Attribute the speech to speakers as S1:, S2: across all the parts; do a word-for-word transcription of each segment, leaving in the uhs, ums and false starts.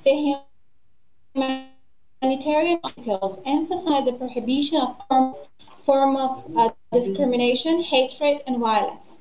S1: The humanitarian articles emphasize the prohibition of form, form of uh, discrimination, hatred, and violence.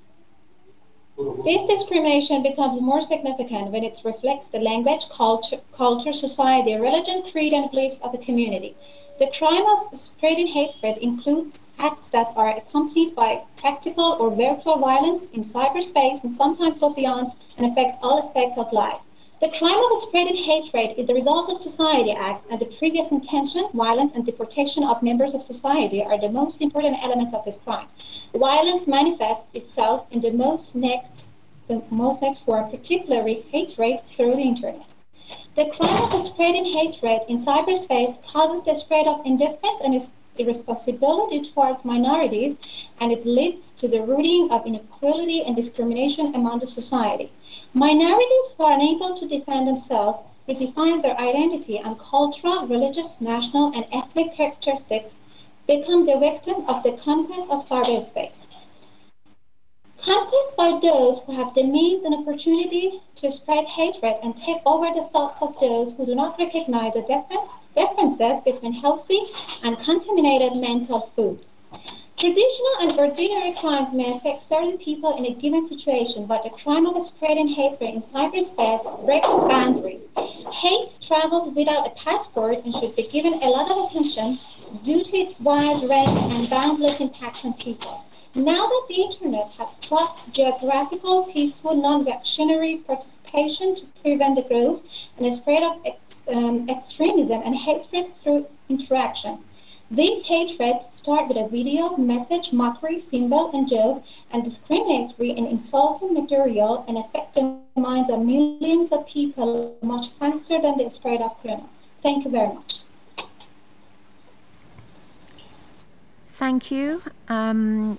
S1: This discrimination becomes more significant when it reflects the language, culture, culture, society, religion, creed, and beliefs of a community. The crime of spreading hatred includes acts that are accompanied by practical or virtual violence in cyberspace and sometimes go beyond and affect all aspects of life. The crime of spreading hatred is the result of society act, and the previous intention, violence, and the protection of members of society are the most important elements of this crime. Violence manifests itself in the most next, the most next form, particularly hatred through the internet. The crime of spreading hatred in cyberspace causes the spread of indifference and irresponsibility towards minorities, and it leads to the rooting of inequality and discrimination among the society. Minorities who are unable to defend themselves, redefine their identity and cultural, religious, national, and ethnic characteristics become the victim of the conquest of cyberspace. Conquest by those who have the means and opportunity to spread hatred and take over the thoughts of those who do not recognize the difference, differences between healthy and contaminated mental food. Traditional and ordinary crimes may affect certain people in a given situation, but the crime of spreading hatred in cyberspace breaks boundaries. Hate travels without a passport and should be given a lot of attention due to its wide range and boundless impacts on people. Now that the Internet has crossed geographical, peaceful, non-reactionary participation to prevent the growth and the spread of ex- um, extremism and hatred through interaction. These hatreds start with a video, message, mockery, symbol, and joke, and discriminatory and insulting material and affect the minds of millions of people much faster than the spread of criminal. Thank you very much.
S2: Thank you. Um,